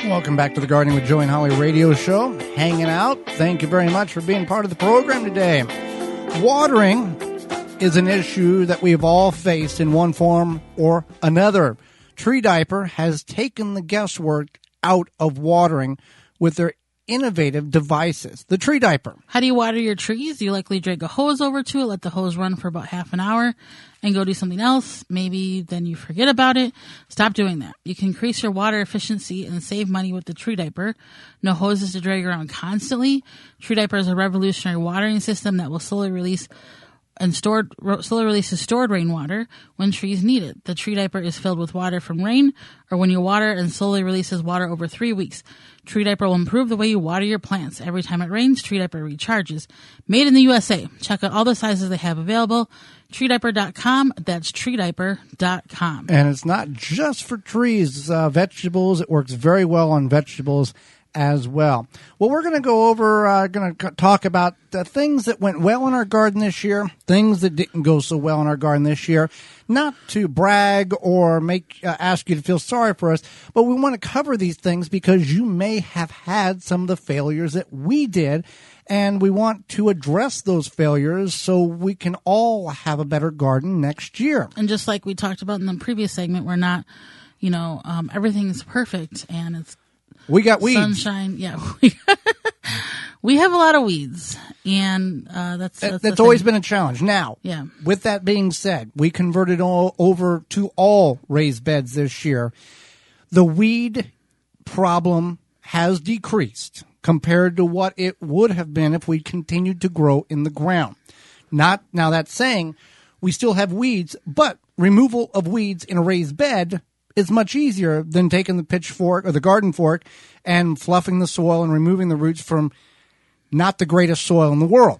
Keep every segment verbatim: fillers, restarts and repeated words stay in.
Welcome back to the Gardening with Joe and Holly radio show. Hanging out. Thank you very much for being part of the program today. Watering is an issue that we have all faced in one form or another. Tree Diaper has taken the guesswork out of watering with their innovative devices. The Tree Diaper. How do you water your trees? You likely drag a hose over to it, let the hose run for about half an hour, and go do something else. Maybe then you forget about it. Stop doing that. You can increase your water efficiency and save money with the Tree Diaper. No hoses to drag around constantly. Tree Diaper is a revolutionary watering system that will slowly release and stored slowly releases stored rainwater when trees need it. The Tree Diaper is filled with water from rain or when you water, and slowly releases water over three weeks. Tree Diaper will improve the way you water your plants. Every time it rains, Tree Diaper recharges. Made in the U S A. Check out all the sizes they have available. tree diaper dot com. That's tree diaper dot com. And it's not just for trees, uh, vegetables. It works very well on vegetables as well. Well, we're going to go over, uh, going to talk about the things that went well in our garden this year, things that didn't go so well in our garden this year. Not to brag or make uh, ask you to feel sorry for us, but we want to cover these things because you may have had some of the failures that we did, and we want to address those failures so we can all have a better garden next year. And just like we talked about in the previous segment, we're not, you know, um, everything's perfect and it's We got weeds. Sunshine, yeah. We have a lot of weeds, and uh, that's that's, that's always been a challenge. Now, yeah. With that being said, we converted all over to all raised beds this year. The weed problem has decreased compared to what it would have been if we continued to grow in the ground. Not now. That's saying we still have weeds, but removal of weeds in a raised bed is much easier than taking the pitchfork or the garden fork and fluffing the soil and removing the roots from not the greatest soil in the world.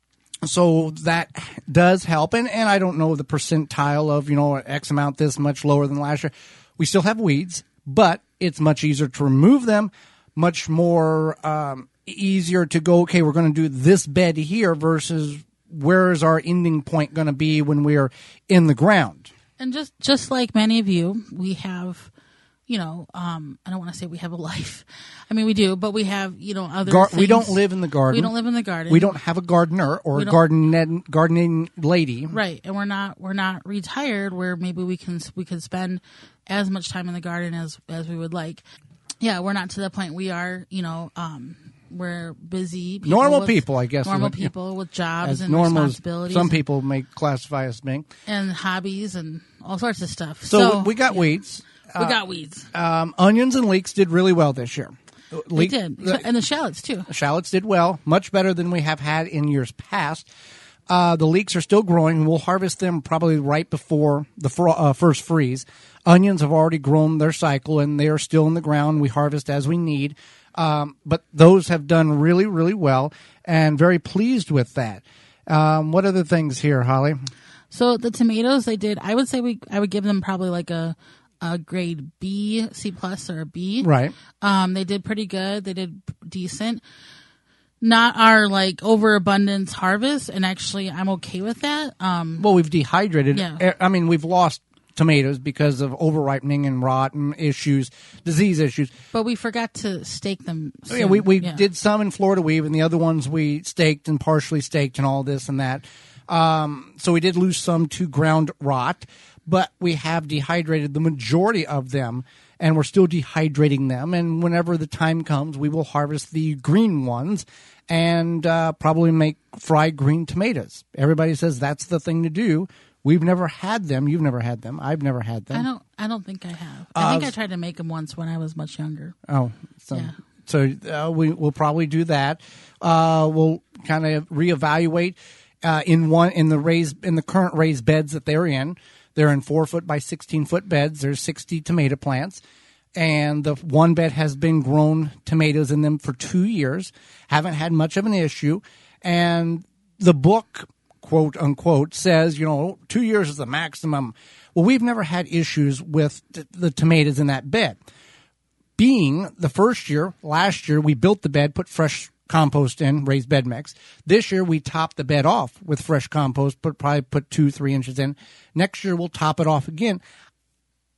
So that does help. And, and I don't know the percentile of, you know, X amount this much lower than last year. We still have weeds, but it's much easier to remove them, much more um, easier to go, okay, we're going to do this bed here versus where is our ending point going to be when we are in the ground. And just, just like many of you, we have, you know, um, I don't want to say we have a life. I mean, we do, but we have, you know, other Gar- things. We don't live in the garden. We don't live in the garden. We don't have a gardener or a garden gardening lady. Right. And we're not, we're not retired where maybe we can, we could spend as much time in the garden as, as we would like. Yeah. We're not to the point we are, you know, um, we're busy. People normal with, people, I guess. Normal would, people with jobs as and normal responsibilities. Some people may classify as being. And hobbies and all sorts of stuff. So, so we got yeah. weeds. We uh, got weeds. Um, onions and leeks did really well this year. They did. The, and the shallots, too. Shallots did well, much better than we have had in years past. Uh, the leeks are still growing. We'll harvest them probably right before the fro- uh, first freeze. Onions have already grown their cycle, and they are still in the ground. We harvest as we need. Um, but those have done really, really well, and very pleased with that. Um, what other things here, Holly? So the tomatoes, they did, I would say we, I would give them probably like a, a grade B, C plus or a B. Right. Um, they did pretty good. They did decent. Not our like overabundance harvest, and actually I'm okay with that. Um, well, we've dehydrated. Yeah. I mean, we've lost tomatoes because of overripening and rot and issues, disease issues. But we forgot to stake them soon. Yeah, we, we yeah. did some in Florida weave, and the other ones we staked and partially staked and all this and that. Um, so we did lose some to ground rot, but we have dehydrated the majority of them, and we're still dehydrating them. And whenever the time comes, we will harvest the green ones and uh, probably make fried green tomatoes. Everybody says that's the thing to do. We've never had them. You've never had them. I've never had them. I don't. I don't think I have. I uh, think I tried to make them once when I was much younger. Oh, so yeah. so uh, we will probably do that. Uh, we'll kind of reevaluate uh, in one in the raised in the current raised beds that they're in. They're in four foot by sixteen foot beds. There's sixty tomato plants, and the one bed has been grown tomatoes in them for two years. Haven't had much of an issue, and the book, quote unquote, says, you know, two years is the maximum. Well, we've never had issues with t- the tomatoes in that bed. Being the first year, last year, we built the bed, put fresh compost in, raised bed mix. This year, we topped the bed off with fresh compost, put probably put two, three inches in. Next year, we'll top it off again.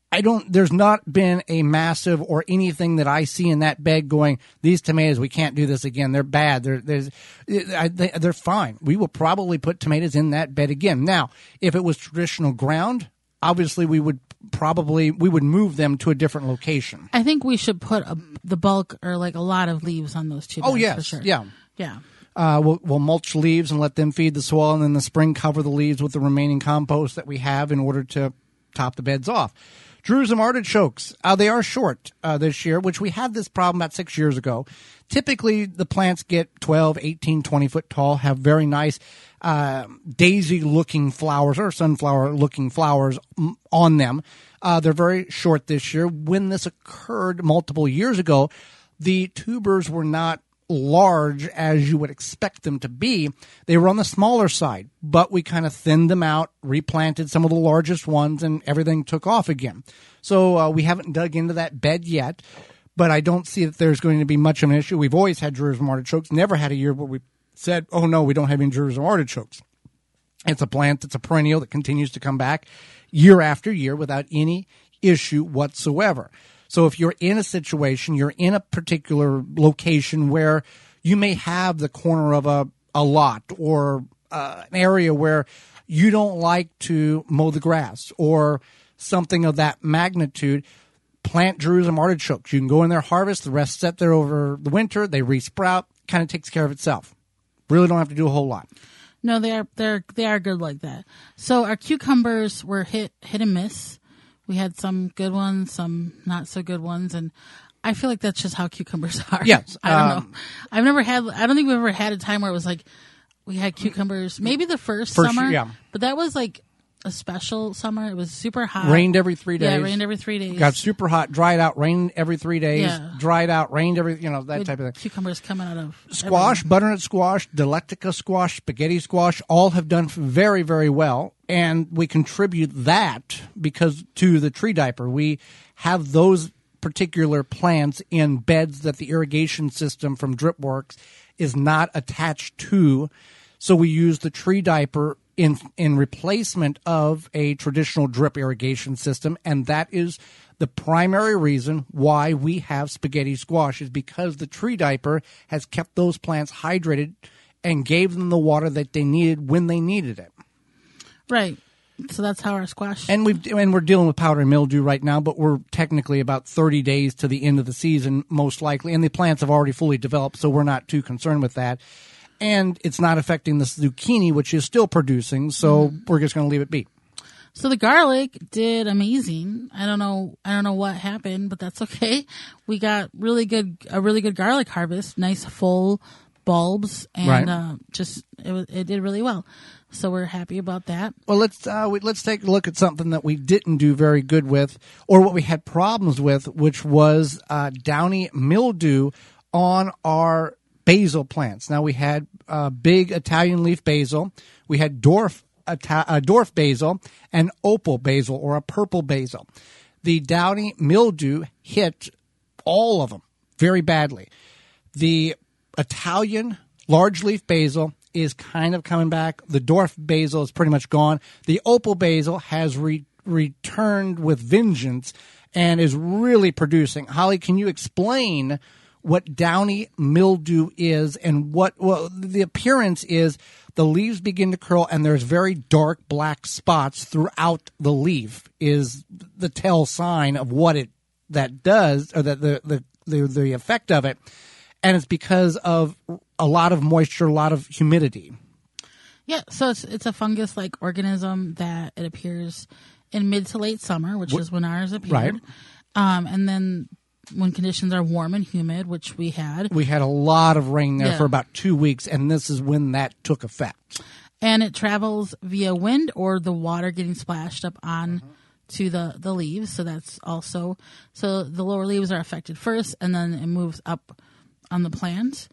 I don't, there's not been a massive or anything that I see in that bed going, these tomatoes, we can't do this again. They're bad. They're, there's, I, they, they're fine. We will probably put tomatoes in that bed again. Now, if it was traditional ground, obviously we would probably, we would move them to a different location. I think we should put a, the bulk or like a lot of leaves on those two beds. Oh, yes. For sure. Yeah. Yeah. Uh, we'll, we'll mulch leaves and let them feed the soil, and then in the spring cover the leaves with the remaining compost that we have in order to top the beds off. Jerusalem artichokes, uh, they are short uh, this year, which we had this problem about six years ago. Typically, the plants get twelve, eighteen, twenty foot tall, have very nice uh, daisy-looking flowers or sunflower-looking flowers on them. Uh, they're very short this year. When this occurred multiple years ago, the tubers were not large as you would expect them to be. They were on the smaller side, but we kind of thinned them out, replanted some of the largest ones, and everything took off again. So uh, we haven't dug into that bed yet, but I don't see that there's going to be much of an issue. We've always had Jerusalem artichokes, never had a year where we said, oh no, we don't have any Jerusalem artichokes. It's a plant that's a perennial that continues to come back year after year without any issue whatsoever. So if you're in a situation, you're in a particular location where you may have the corner of a, a lot or uh, an area where you don't like to mow the grass or something of that magnitude, plant Jerusalem artichokes. You can go in there, harvest, the rest set there over the winter, they resprout, kind of takes care of itself. Really don't have to do a whole lot. No, they are they're they are good like that. So our cucumbers were hit hit and miss. We had some good ones, some not so good ones, and I feel like that's just how cucumbers are. Yes. I don't um, know. I've never had, I don't think we've ever had a time where it was like, we had cucumbers, maybe the first, First, summer, yeah. but that was like a special summer. It was super hot. Rained every three days. Yeah, it rained every three days. Got super hot, dried out, rained every three days, Yeah. dried out, rained every, you know, that With type of thing. cucumbers coming out of Squash, everywhere. butternut squash, Delectica squash, spaghetti squash, all have done very, very well. And we contribute that because to the tree diaper. We have those particular plants in beds that the irrigation system from DripWorks is not attached to. So we use the tree diaper in in replacement of a traditional drip irrigation system, and that is the primary reason why we have spaghetti squash, is because the tree diaper has kept those plants hydrated and gave them the water that they needed when they needed it. Right. So that's how our squash. And we've and we're dealing with powdery mildew right now, but we're technically about thirty days to the end of the season, most likely, and the plants have already fully developed, so we're not too concerned with that. And it's not affecting the zucchini, which is still producing, so mm. we're just going to leave it be. So the garlic did amazing. I don't know. I don't know what happened, but that's okay. We got really good, a really good garlic harvest. Nice full bulbs, and right. uh, just it was, it did really well. So we're happy about that. Well, let's uh, we, let's take a look at something that we didn't do very good with, or what we had problems with, which was uh, downy mildew on our basil plants. Now we had uh, big Italian leaf basil, we had dwarf Ita- uh, dwarf basil, and opal basil, or a purple basil. The downy mildew hit all of them very badly. The Italian large leaf basil is kind of coming back. The dwarf basil is pretty much gone. The opal basil has re- returned with vengeance and is really producing. Holly, can you explain what downy mildew is and what well the appearance is? The leaves begin to curl and there's very dark black spots throughout the leaf is the tell sign of what it that does, or that the the the, the effect of it. And it's because of a lot of moisture, a lot of humidity. Yeah, so it's it's a fungus-like organism that it appears in mid to late summer, which what? is when ours appeared. Right. Um, and then when conditions are warm and humid, which we had. We had a lot of rain there yeah. for about two weeks, and this is when that took effect. And it travels via wind or the water getting splashed up on uh-huh. to the, the leaves. So that's also, so the lower leaves are affected first, and then it moves up on the plant.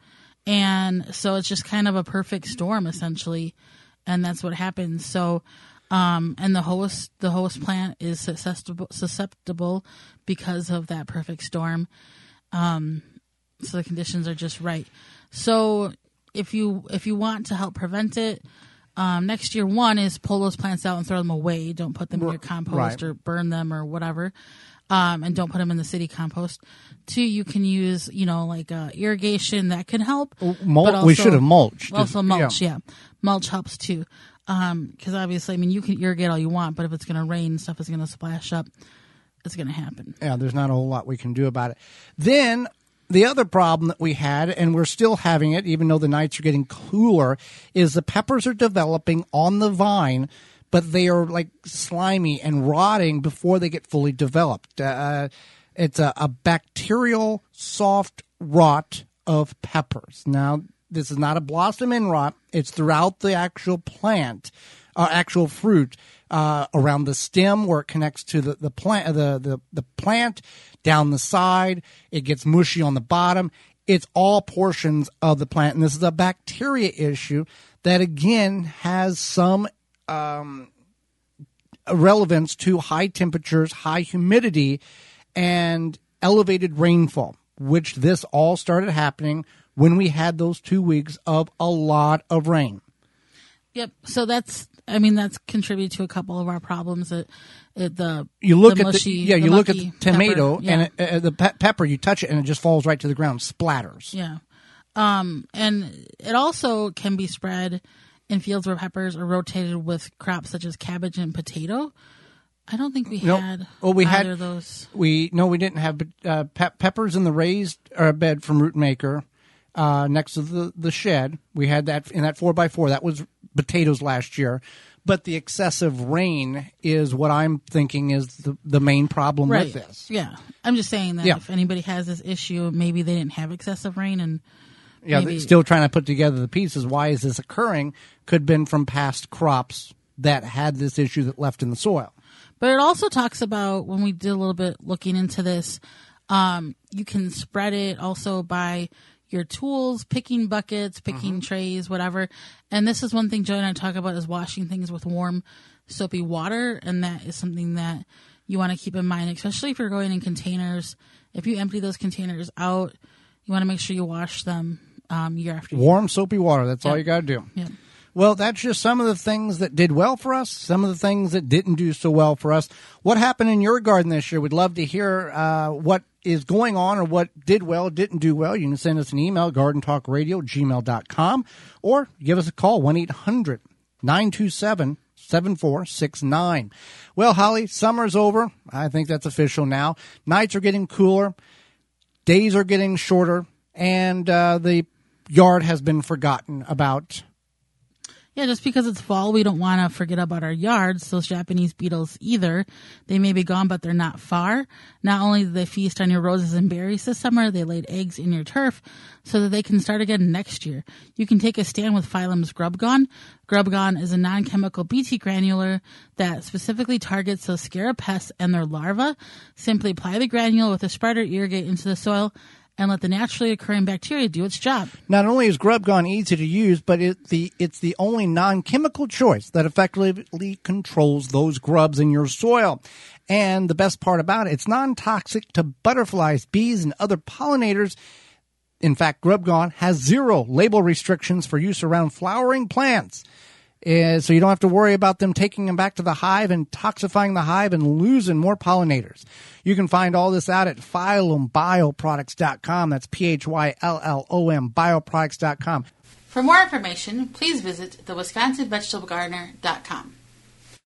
And so it's just kind of a perfect storm, essentially. And that's what happens. So, um, and the host, the host plant is susceptible, susceptible because of that perfect storm. Um, so the conditions are just right. So if you, if you want to help prevent it, Um, next year, one is pull those plants out and throw them away. Don't put them in your compost right. or burn them or whatever. Um, and don't put them in the city compost. Two, you can use, you know, like uh, irrigation that can help. Mul- also, we should have mulched. Also mulch, yeah. yeah. Mulch helps too. Because um, obviously, I mean, you can irrigate all you want, but if it's going to rain, stuff is going to splash up. It's going to happen. Yeah, there's not a whole lot we can do about it. Then the other problem that we had, and we're still having it, even though the nights are getting cooler, is the peppers are developing on the vine, but they are like slimy and rotting before they get fully developed. Uh, it's a, a bacterial soft rot of peppers. Now, this is not a blossom end rot. It's throughout the actual plant, uh, actual fruit, uh, around the stem where it connects to the, the plant, the, the, the plant, down the side. It gets mushy on the bottom. It's all portions of the plant. And this is a bacteria issue that, again, has some um, relevance to high temperatures, high humidity, and elevated rainfall, which this all started happening when we had those two weeks of a lot of rain. Yep. So that's, I mean, that's contributed to a couple of our problems. That it, the you look the at mushy, the yeah, you look at the tomato pepper, yeah. and it, uh, the pe- pepper. You touch it and it just falls right to the ground, splatters. Yeah. Um, and it also can be spread in fields where peppers are rotated with crops such as cabbage and potato. I don't think we nope. had well, we either had of those. We no, we didn't have uh, pe- peppers in the raised uh, bed from Root Maker. Uh, next to the, the shed. We had that in that four by four. That was potatoes last year. But the excessive rain is what I'm thinking is the, the main problem right. with this. Yeah. I'm just saying that yeah. if anybody has this issue, maybe they didn't have excessive rain and yeah, maybe... still trying to put together the pieces. Why is this occurring? Could have been from past crops that had this issue that left in the soil. But it also talks about, when we did a little bit looking into this, um, you can spread it also by your tools, picking buckets, picking mm-hmm. trays, whatever. And this is one thing Joe and I talk about, is washing things with warm, soapy water. And that is something that you want to keep in mind, especially if you're going in containers. If you empty those containers out, you want to make sure you wash them um, year after year. Warm, soapy water. That's yep. all you got to do. Yep. Well, that's just some of the things that did well for us, some of the things that didn't do so well for us. What happened in your garden this year? We'd love to hear uh, what is going on or what did well, didn't do well. You can send us an email, garden talk radio at gmail dot com, or give us a call, one eight hundred nine two seven seven four six nine. Well, Holly, summer's over. I think that's official now. Nights are getting cooler. Days are getting shorter. And uh, the yard has been forgotten about. Yeah, just because it's fall, we don't want to forget about our yards, those Japanese beetles either. They may be gone, but they're not far. Not only do they feast on your roses and berries this summer, they laid eggs in your turf so that they can start again next year. You can take a stand with Phylum's Grubgon. Grubgon is a non-chemical Bt granular that specifically targets those scarab pests and their larvae. Simply apply the granule with a spreader, irrigate into the soil, and let the naturally occurring bacteria do its job. Not only is Grubgon easy to use, but it, the, it's the only non-chemical choice that effectively controls those grubs in your soil. And the best part about it, it's non-toxic to butterflies, bees, and other pollinators. In fact, Grubgon has zero label restrictions for use around flowering plants. Uh, so you don't have to worry about them taking them back to the hive and toxifying the hive and losing more pollinators. You can find all this out at phylum bioproducts dot com. That's P H Y L L O M, bioproducts dot com. For more information, please visit the wisconsin vegetable gardener dot com.